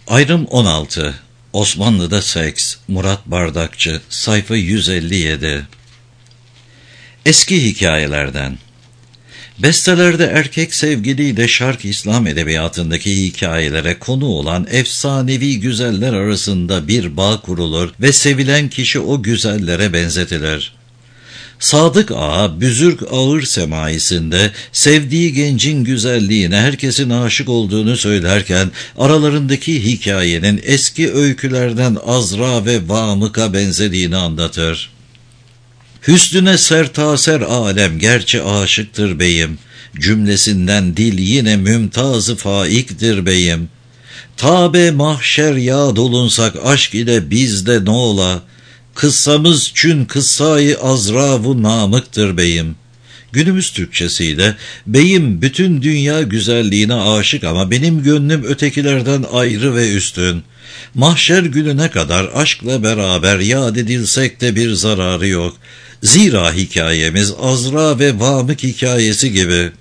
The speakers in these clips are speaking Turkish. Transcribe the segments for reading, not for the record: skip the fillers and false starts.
Ayrım 16. Osmanlı'da seks. Murat Bardakçı. Sayfa 157. Eski hikayelerden. Bestelerde erkek sevgiliyle şark İslam edebiyatındaki hikayelere konu olan efsanevi güzeller arasında bir bağ kurulur ve sevilen kişi o güzellere benzetilir. Sadık Ağa, Büzürk Ağır Semaisinde sevdiği gencin güzelliğine herkesin aşık olduğunu söylerken aralarındaki hikayenin eski öykülerden Azra ve Vamık'a benzediğini anlatır. Hüsnüne sertaser alem gerçi aşıktır beyim, cümlesinden dil yine mümtaz-ı faiktir beyim. Tabe mahşer yad olunsak aşk ile bizde ne ola, kıssamız çün kıssayı Azra-vu Namık'tır beyim. Günümüz Türkçesiyle, beyim bütün dünya güzelliğine aşık ama benim gönlüm ötekilerden ayrı ve üstün. Mahşer gününe kadar aşkla beraber yad edilsek de bir zararı yok. Zira hikayemiz Azra ve Vamık hikayesi gibi.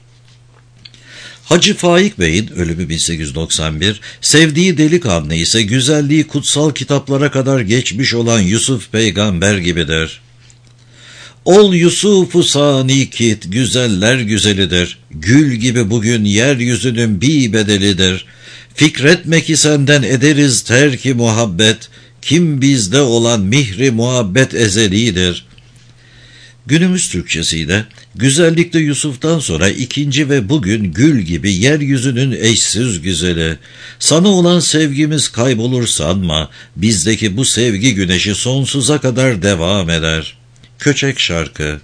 Hacı Faik Bey'in ölümü 1891, sevdiği delikanlı ise güzelliği kutsal kitaplara kadar geçmiş olan Yusuf peygamber gibidir. Ol Yusuf-u sani kit, güzeller güzelidir. Gül gibi bugün yeryüzünün bir bedelidir. Fikretme ki senden ederiz terki muhabbet, kim bizde olan mihri muhabbet ezelidir. Günümüz Türkçesiyle, güzellikte Yusuf'tan sonra ikinci ve bugün gül gibi yeryüzünün eşsiz güzeli. Sana olan sevgimiz kaybolur sanma, bizdeki bu sevgi güneşi sonsuza kadar devam eder. Köçek şarkı.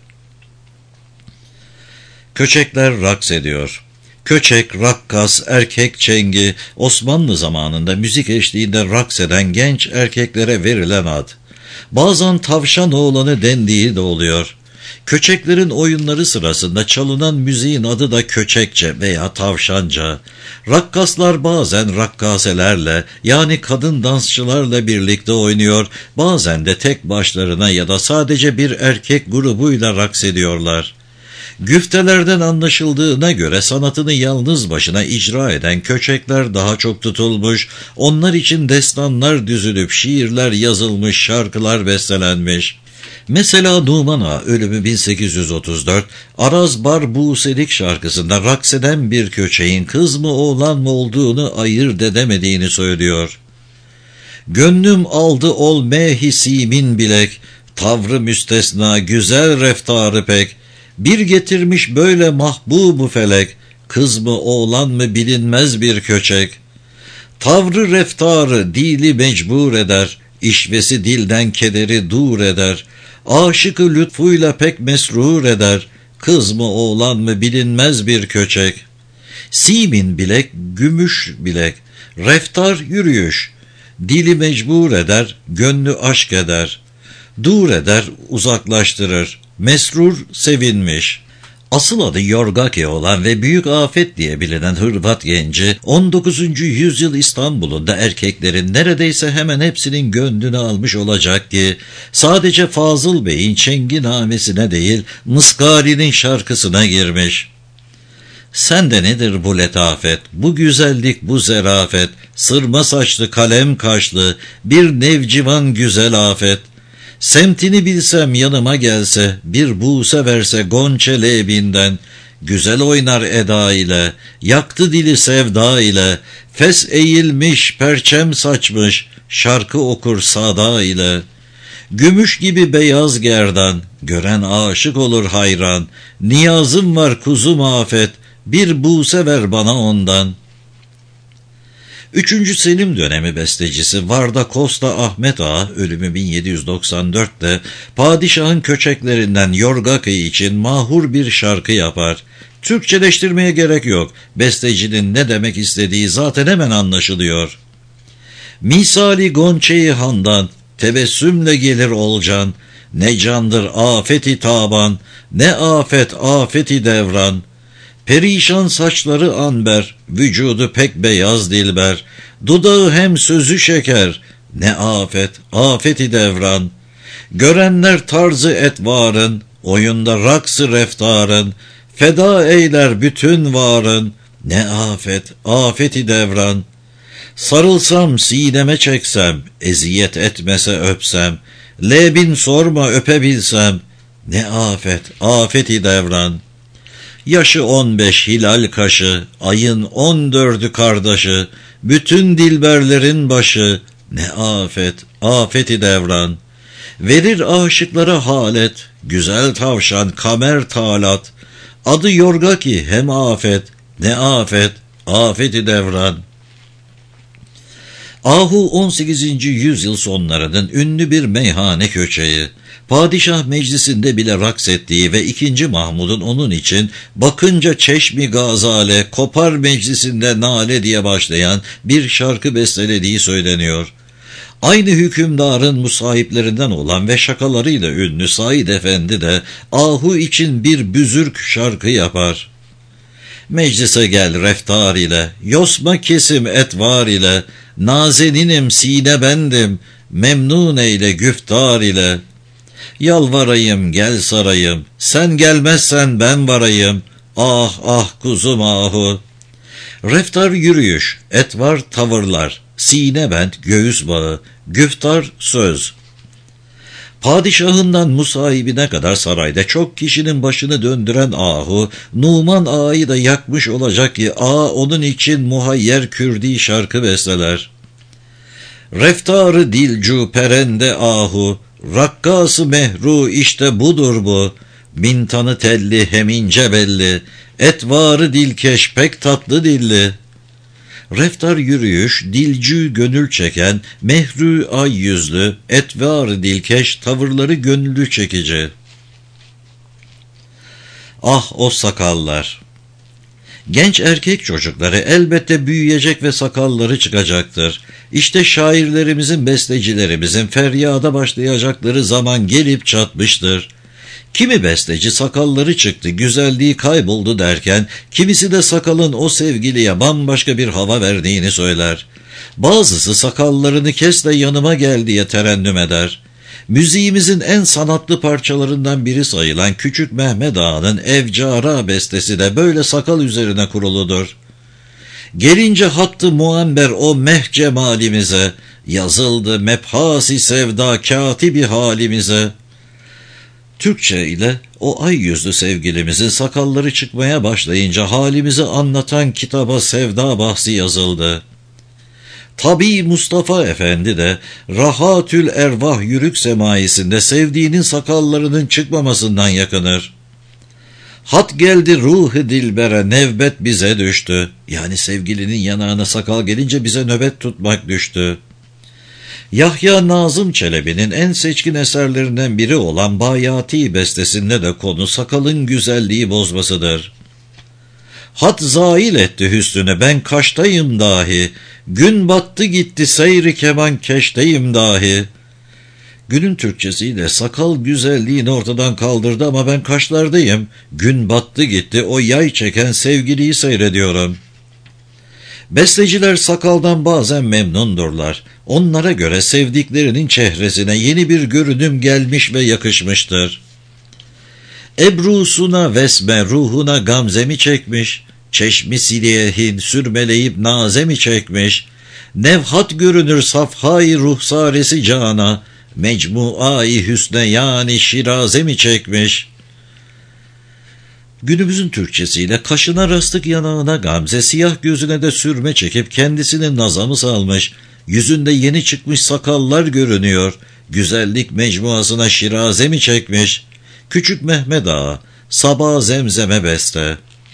Köçekler raks ediyor. Köçek, rakkas, erkek çengi, Osmanlı zamanında müzik eşliğinde raks eden genç erkeklere verilen ad. Bazen tavşan oğlanı dendiği de oluyor. Köçeklerin oyunları sırasında çalınan müziğin adı da köçekçe veya tavşanca. Rakkaslar bazen rakkaselerle yani kadın dansçılarla birlikte oynuyor, bazen de tek başlarına ya da sadece bir erkek grubuyla raks ediyorlar. Güftelerden anlaşıldığına göre sanatını yalnız başına icra eden köçekler daha çok tutulmuş, onlar için destanlar düzülüp şiirler yazılmış, şarkılar bestelenmiş. Mesela Numan Ağa ölümü 1834, Araz Bar Buselik şarkısında raks eden bir köçeğin kız mı oğlan mı olduğunu ayırt edemediğini söylüyor. Gönlüm aldı ol mehisimin bilek, tavrı müstesna güzel reftarı pek, bir getirmiş böyle mahbubu felek, kız mı oğlan mı bilinmez bir köçek. Tavrı reftarı dili mecbur eder, işvesi dilden kederi dur eder, aşıkı lütfuyla pek mesrur eder, kız mı oğlan mı bilinmez bir köçek. Simin bilek, gümüş bilek, reftar yürüyüş, dili mecbur eder, gönlü aşk eder, dur eder, uzaklaştırır, mesrur sevinmiş. Asıl adı Yorgake olan ve büyük afet diye bilinen Hırvat genci, 19. yüzyıl İstanbul'unda erkeklerin neredeyse hemen hepsinin gönlünü almış olacak ki, sadece Fazıl Bey'in çenginamesine değil, Mıskari'nin şarkısına girmiş. Sende nedir bu letafet, bu güzellik, bu zerafet, sırma saçlı, kalem kaşlı, bir nevcivan güzel afet. Semtini bilsem yanıma gelse, bir buğse verse gonçe lebinden, güzel oynar eda ile, yaktı dili sevda ile, fes eğilmiş, perçem saçmış, şarkı okur sada ile. Gümüş gibi beyaz gerdan, gören aşık olur hayran, niyazım var kuzum afet, bir buğse ver bana ondan. 3. Selim dönemi bestecisi Varda Costa Ahmet Ağa ölümü 1794'te padişahın köçeklerinden Yorgake için mahur bir şarkı yapar. Türkçeleştirmeye gerek yok. Bestecinin ne demek istediği zaten hemen anlaşılıyor. Misali gonçeyi handan, tebessümle gelir olcan, ne candır afeti taban, ne afet afeti devran. Perişan saçları anber, vücudu pek beyaz dilber, dudağı hem sözü şeker, ne afet, afeti devran. Görenler tarzı etvarın, oyunda raksı reftarın, feda eyler bütün varın, ne afet, afeti devran. Sarılsam sineme çeksem, eziyet etmese öpsem, lebin sorma öpebilsem, ne afet, afeti devran. Yaşı 15 hilal kaşı, ayın 14'ü kardeşi, bütün dilberlerin başı, ne afet, afeti devran. Verir aşıklara halet, güzel tavşan kamer talat, adı yorga ki hem afet, ne afet, afeti devran. Ahu 18. yüzyıl sonlarının ünlü bir meyhane köçeği, padişah meclisinde bile raks ettiği ve 2. Mahmud'un onun için bakınca çeşmi gazale, kopar meclisinde nale diye başlayan bir şarkı bestelediği söyleniyor. Aynı hükümdarın musahiplerinden olan ve şakalarıyla ünlü Said Efendi de Ahu için bir büzürk şarkı yapar. Meclise gel reftar ile, yosma kesim etvar ile, nazeninim sine bendim, memnun eyle güftar ile. Yalvarayım gel sarayım, sen gelmezsen ben varayım, ah ah kuzum ahu. Reftar yürüyüş, etvar tavırlar, sine bent göğüs bağı, güftar söz. Padişahından musahibine kadar sarayda çok kişinin başını döndüren Ahu, Numan Ağa'yı da yakmış olacak ki Ağa onun için muhayyer kürdi şarkı besleler. Reftarı dilcu perende Ahu, rakkası mehru işte budur bu, mintanı telli hem ince belli, etvarı dilkeş pek tatlı dilli. Reftar yürüyüş, dilcü gönül çeken, mehrü ay yüzlü, etvar dilkeş, tavırları gönüllü çekici. Ah o sakallar! Genç erkek çocukları elbette büyüyecek ve sakalları çıkacaktır. İşte şairlerimizin, bestecilerimizin feryada başlayacakları zaman gelip çatmıştır. Kimi besteci sakalları çıktı, güzelliği kayboldu derken, kimisi de sakalın o sevgiliye bambaşka bir hava verdiğini söyler. Bazısı sakallarını kes de yanıma gel diye terennüm eder. Müziğimizin en sanatlı parçalarından biri sayılan Küçük Mehmet Ağa'nın Evcara bestesi de böyle sakal üzerine kuruludur. Gelince hattı muamber o meh cemalimize, yazıldı mebhasi sevda katibi halimize. Türkçe ile o ay yüzlü sevgilimizin sakalları çıkmaya başlayınca halimizi anlatan kitaba sevda bahsi yazıldı. Tabi Mustafa Efendi de Rahatül Ervah yürük semaisinde sevdiğinin sakallarının çıkmamasından yakınır. Hat geldi ruh-u dilbere nevbet bize düştü. Yani sevgilinin yanağına sakal gelince bize nöbet tutmak düştü. Yahya Nazım Çelebi'nin en seçkin eserlerinden biri olan Bayati bestesinde de konu sakalın güzelliği bozmasıdır. Hat zail etti hüsnüne ben kaştayım dahi, gün battı gitti seyri keman keşteyim dahi. Günün Türkçesiyle sakal güzelliğini ortadan kaldırdı ama ben kaşlardayım, gün battı gitti o yay çeken sevgiliyi seyrediyorum. Besteciler sakaldan bazen memnundurlar. Onlara göre sevdiklerinin çehresine yeni bir görünüm gelmiş ve yakışmıştır. Ebrusuna vesme ruhuna gamzemi çekmiş, çeşmi siliyehin sürmeleyip nazemi çekmiş, nevhat görünür safhai ruhsaresi cana, mecmuai hüsne yani şirazemi çekmiş. Günümüzün Türkçesiyle kaşına rastık yanağına gamze, siyah gözüne de sürme çekip kendisini nazamı salmış, yüzünde yeni çıkmış sakallar görünüyor, güzellik mecmuasına şiraze mi çekmiş? Küçük Mehmet Ağa, Sabah Zemzeme beste.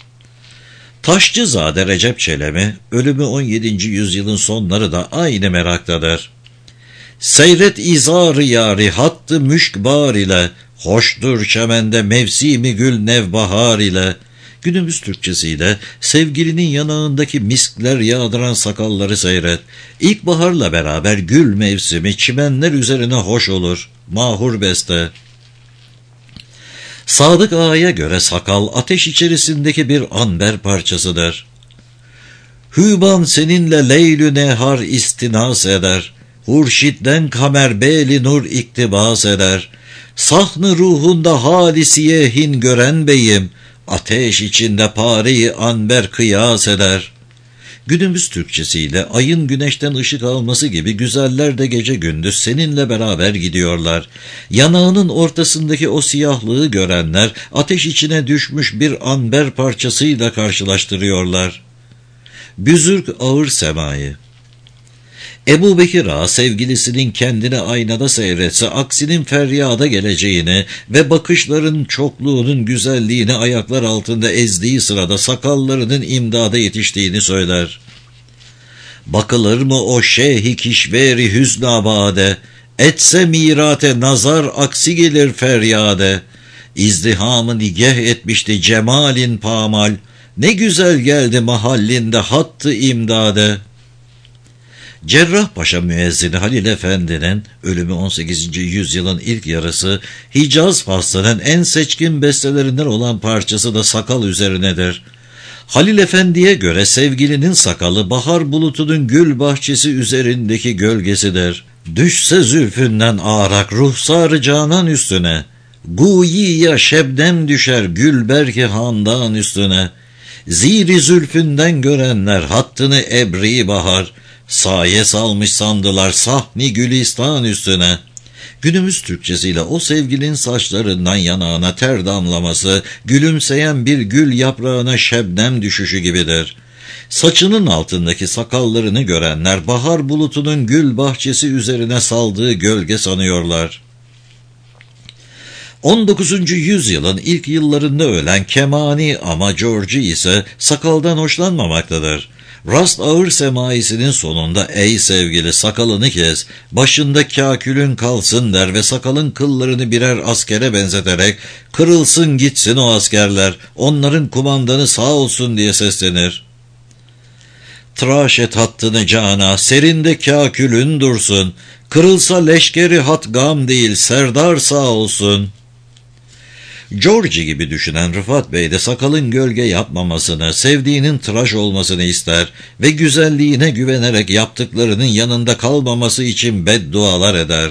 Taşçızade Recep Çelebi, ölümü 17. yüzyılın sonları da aynı meraktadır. Seyret izar-ı yari hattı müşk bar ile, hoştur çemende mevsimi gül nevbahar ile. Günümüz Türkçesiyle sevgilinin yanağındaki miskler yağdıran sakalları seyret. İlkbaharla beraber gül mevsimi çimenler üzerine hoş olur. Mahur beste. Sadık Ağa'ya göre sakal ateş içerisindeki bir anber parçasıdır. Hüban seninle leylü nehar istinas eder. Hurşitten kamer beli nur iktibas eder. Sahnı ruhunda halisiyehin gören beyim, ateş içinde pareyi anber kıyas eder. Günümüz Türkçesiyle ayın güneşten ışık alması gibi güzeller de gece gündüz seninle beraber gidiyorlar. Yanağının ortasındaki o siyahlığı görenler ateş içine düşmüş bir amber parçasıyla karşılaştırıyorlar. Büzürk ağır semayı. Ebu Bekir Ağa sevgilisinin kendini aynada seyretse aksinin feryada geleceğini ve bakışların çokluğunun güzelliğini ayaklar altında ezdiği sırada sakallarının imdada yetiştiğini söyler. Bakılır mı o şeyh-i kişveri hüznabade, etse mirate nazar aksi gelir feryade, izdihamı nigeh etmişti cemalin pamal, ne güzel geldi mahallinde hattı imdade. Cerrahpaşa müezzini Halil Efendi'nin ölümü 18. yüzyılın ilk yarısı Hicaz faslının en seçkin bestelerinden olan parçası da sakal üzerinedir. Halil Efendi'ye göre sevgilinin sakalı bahar bulutunun gül bahçesi üzerindeki gölgesidir. Düşse zülfünden ağrak ruhsar-ı canan üstüne, guyiya şebnem düşer gülberk-i handan üstüne. Ziri zülfünden görenler hattını ebri bahar, saye salmış sandılar sahni gülistan üstüne. Günümüz Türkçesiyle o sevgilinin saçlarından yanağına ter damlaması, gülümseyen bir gül yaprağına şebnem düşüşü gibidir. Saçının altındaki sakallarını görenler bahar bulutunun gül bahçesi üzerine saldığı gölge sanıyorlar. 19. yüzyılın ilk yıllarında ölen Kemani ama George ise sakaldan hoşlanmamaktadır. Rast ağır semaisinin sonunda ey sevgili sakalını kes, başında kâkülün kalsın der ve sakalın kıllarını birer askere benzeterek kırılsın gitsin o askerler, onların kumandanı sağ olsun diye seslenir. Tıraş et hattını cana, serinde kâkülün dursun, kırılsa leşkeri hat gam değil serdar sağ olsun. George gibi düşünen Rıfat Bey de sakalın gölge yapmamasını, sevdiğinin tıraş olmasını ister ve güzelliğine güvenerek yaptıklarının yanında kalmaması için beddualar eder.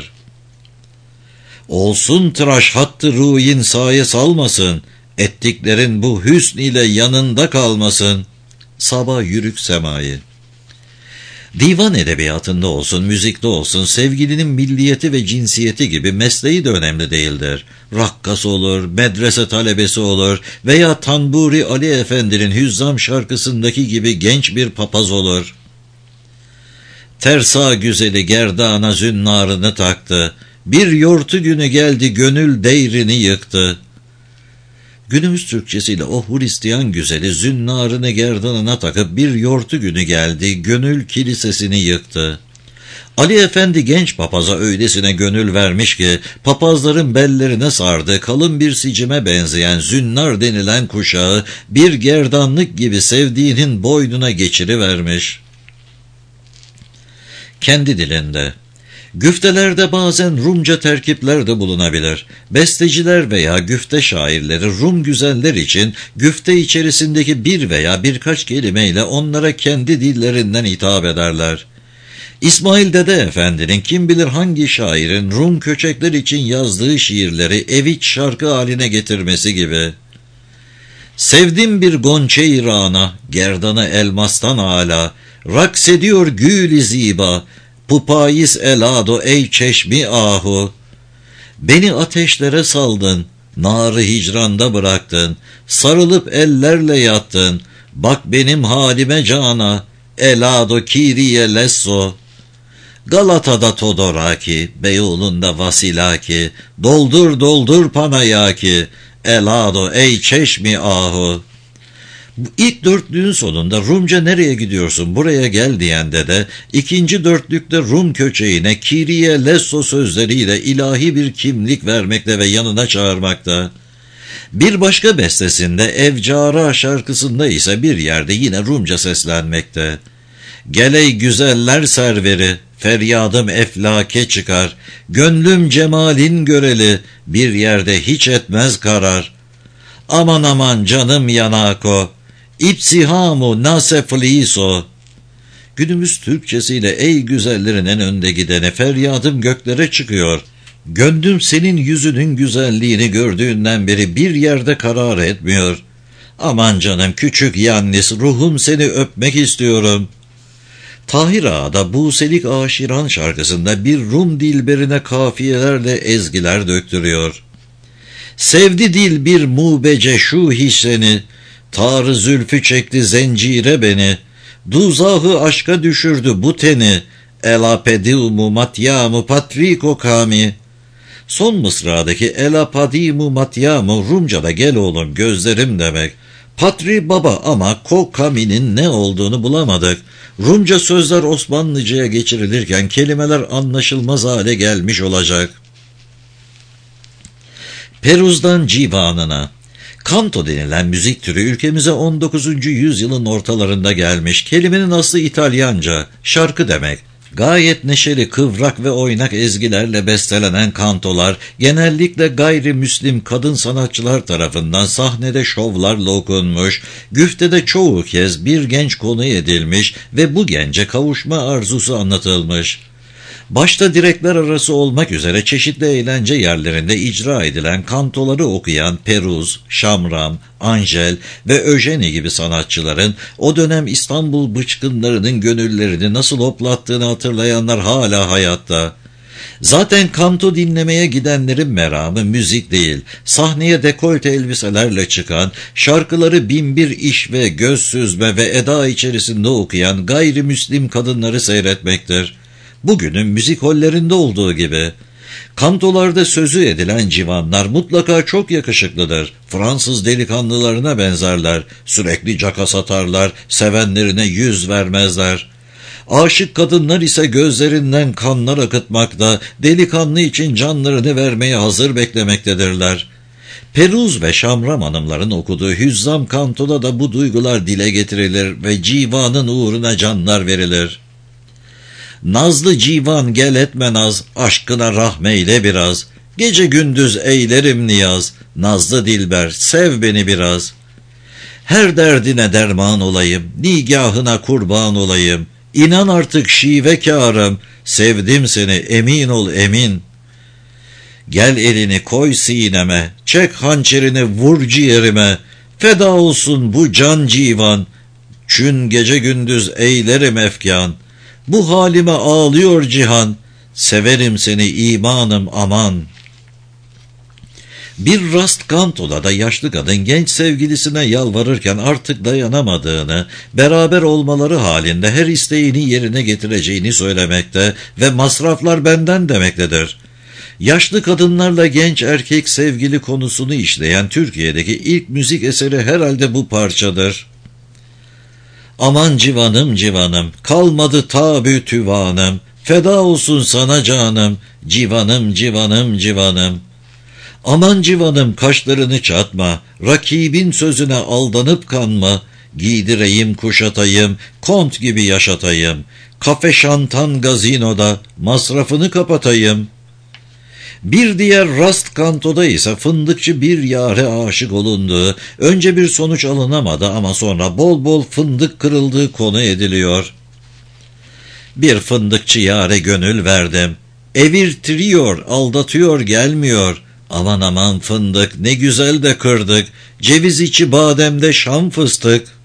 Olsun tıraş hattı ruhin saye salmasın, ettiklerin bu hüsn ile yanında kalmasın. Sabah yürük semayı. Divan edebiyatında olsun, müzikte olsun, sevgilinin milliyeti ve cinsiyeti gibi mesleği de önemli değildir. Rakkas olur, medrese talebesi olur veya Tanburi Ali Efendi'nin Hüzzam şarkısındaki gibi genç bir papaz olur. Tersa güzeli gerdana zünnarını taktı, bir yortu günü geldi gönül değrini yıktı. Günümüz Türkçesiyle o Hristiyan güzeli zünnarını gerdanına takıp bir yortu günü geldi, gönül kilisesini yıktı. Ali Efendi genç papaza öylesine gönül vermiş ki, papazların bellerine sardı, kalın bir sicime benzeyen zünnar denilen kuşağı bir gerdanlık gibi sevdiğinin boynuna geçirivermiş. Kendi dilinde. Güftelerde bazen Rumca terkipler de bulunabilir. Besteciler veya güfte şairleri Rum güzeller için güfte içerisindeki bir veya birkaç kelimeyle onlara kendi dillerinden hitap ederler. İsmail Dede Efendi'nin kim bilir hangi şairin Rum köçekler için yazdığı şiirleri eviç şarkı haline getirmesi gibi. Sevdim bir gonçe-i rana, gerdanı elmastan âlâ, raks ediyor gül-i ziba, pupayis elado ey çeşmi ahu. Beni ateşlere saldın, narı hicranda bıraktın, sarılıp ellerle yattın, bak benim halime cana, elado kiriye lesso. Galata'da Todoraki, Beyoğlu'nda Vasilaki, doldur doldur panayaki, elado ey çeşmi ahu. Bu ilk dörtlüğün sonunda Rumca nereye gidiyorsun buraya gel diyen de ikinci dörtlükte Rum köçeğine Kiriye Lesso sözleriyle ilahi bir kimlik vermekte ve yanına çağırmakta. Bir başka bestesinde Evcara şarkısında ise bir yerde yine Rumca seslenmekte. Geley güzeller serveri, feryadım eflake çıkar, gönlüm cemalin göreli, bir yerde hiç etmez karar. Aman aman canım yanako, İpsihamu nasefliso. Günümüz Türkçesiyle ey güzellerin en önde gidene feryadım göklere çıkıyor. Gönlüm senin yüzünün güzelliğini gördüğünden beri bir yerde karar etmiyor. Aman canım küçük Yannis, ruhum seni öpmek istiyorum. Tahir Ağa da Buselik Aşiran şarkısında bir Rum dilberine kafiyelerle ezgiler döktürüyor. Sevdi dil bir mubece şu hisseni, Tar-ı zülfü çekti zencire beni, Duzahı aşka düşürdü bu teni, Elapedimu matyamu patriko kami. Son mısradaki elapadimu matyamu Rumca'da gel oğlum gözlerim demek. Patri baba ama kokami'nin ne olduğunu bulamadık. Rumca sözler Osmanlıca'ya geçirilirken kelimeler anlaşılmaz hale gelmiş olacak. Peruz'dan Civanına. Kanto denilen müzik türü ülkemize 19. yüzyılın ortalarında gelmiş. Kelimenin aslı İtalyanca, şarkı demek. Gayet neşeli, kıvrak ve oynak ezgilerle bestelenen kantolar genellikle gayrimüslim kadın sanatçılar tarafından sahnede şovlarla okunmuş, güftede çoğu kez bir genç konu edilmiş ve bu gence kavuşma arzusu anlatılmış. Başta direkler arası olmak üzere çeşitli eğlence yerlerinde icra edilen kantoları okuyan Peruz, Şamram, Angel ve Öjeni gibi sanatçıların o dönem İstanbul bıçkınlarının gönüllerini nasıl hoplattığını hatırlayanlar hala hayatta. Zaten kanto dinlemeye gidenlerin meramı müzik değil, sahneye dekolte elbiselerle çıkan, şarkıları binbir iş ve göz süzme ve eda içerisinde okuyan gayrimüslim kadınları seyretmektir. Bugünün müzik hollerinde olduğu gibi. Kantolarda sözü edilen civanlar mutlaka çok yakışıklıdır. Fransız delikanlılarına benzerler. Sürekli caka satarlar, sevenlerine yüz vermezler. Aşık kadınlar ise gözlerinden kanlar akıtmakta, delikanlı için canlarını vermeye hazır beklemektedirler. Peruz ve Şamram hanımların okuduğu Hüzzam kantoda da bu duygular dile getirilir ve civanın uğruna canlar verilir. Nazlı civan gel etme naz, aşkına rahmeyle biraz. Gece gündüz eylerim niyaz, nazlı dilber sev beni biraz. Her derdine derman olayım, nigahına kurban olayım. İnan artık şivekârım, sevdim seni emin ol emin. Gel elini koy sineme, çek hançerini vur ciğerime. Feda olsun bu can civan, çün gece gündüz eylerim efkan. Bu halime ağlıyor cihan, severim seni imanım aman. Bir rast kantoda da yaşlı kadın genç sevgilisine yalvarırken artık dayanamadığını, beraber olmaları halinde her isteğini yerine getireceğini söylemekte ve masraflar benden demektedir. Yaşlı kadınlarla genç erkek sevgili konusunu işleyen Türkiye'deki ilk müzik eseri herhalde bu parçadır. Aman civanım civanım, kalmadı tabi tüvanım, feda olsun sana canım, civanım civanım civanım. Aman civanım kaşlarını çatma, rakibin sözüne aldanıp kanma, giydireyim kuşatayım, kont gibi yaşatayım, kafe şantan gazinoda masrafını kapatayım. Bir diğer rast kantoda ise fındıkçı bir yâre aşık olunduğu, önce bir sonuç alınamadı ama sonra bol bol fındık kırıldığı konu ediliyor. Bir fındıkçı yâre gönül verdim, evirtiriyor, aldatıyor gelmiyor. Aman aman fındık ne güzel de kırdık, ceviz içi bademde şam fıstık.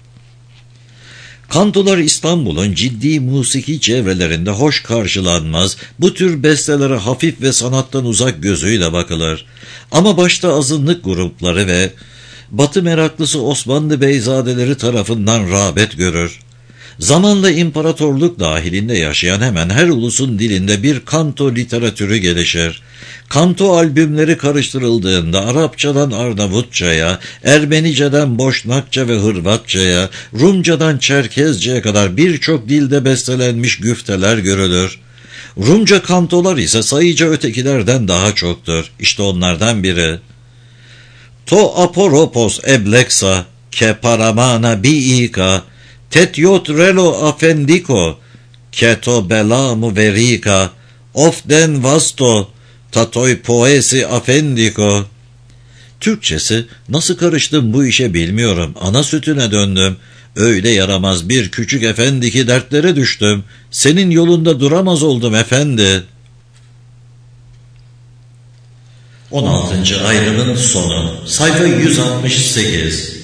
Kantolar İstanbul'un ciddi musiki çevrelerinde hoş karşılanmaz, bu tür bestelere hafif ve sanattan uzak gözüyle bakılır. Ama başta azınlık grupları ve Batı meraklısı Osmanlı beyzadeleri tarafından rağbet görür. Zamanla imparatorluk dahilinde yaşayan hemen her ulusun dilinde bir kanto literatürü gelişir. Kanto albümleri karıştırıldığında Arapçadan Arnavutçaya, Ermeniceden Boşnakça ve Hırvatçaya, Rumcadan Çerkezce'ye kadar birçok dilde bestelenmiş güfteler görülür. Rumca kantolar ise sayıca ötekilerden daha çoktur. İşte onlardan biri. To aporopos ebleksa, ke paramana biika, tetyot relo afendiko, keto belamu verika, ofden vasto, tatoy poesi afendiko. Türkçesi, nasıl karıştım bu işe bilmiyorum, ana sütüne döndüm. Öyle yaramaz bir küçük efendi ki dertlere düştüm. Senin yolunda duramaz oldum efendi. 16. ayrımın sonu, sayfa 168.